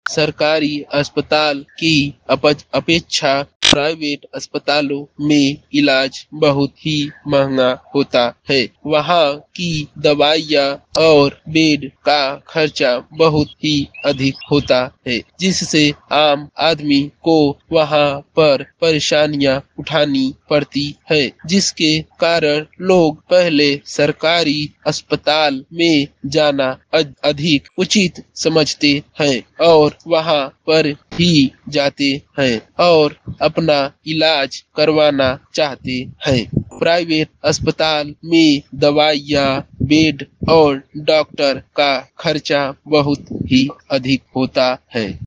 सरकारी अस्पताल की अपेक्षा प्राइवेट अस्पतालों में इलाज बहुत ही महंगा होता है। वहाँ की दवाइयाँ और बेड का खर्चा बहुत ही अधिक होता है, जिससे आम आदमी को वहाँ पर परेशानियाँ उठानी पड़ती है, जिसके कारण लोग पहले सरकारी अस्पताल में जाना अधिक उचित समझते हैं और वहाँ पर ही जाते हैं और अपना इलाज करवाना चाहते हैं। प्राइवेट अस्पताल में दवाइयाँ, बेड और डॉक्टर का खर्चा बहुत ही अधिक होता है।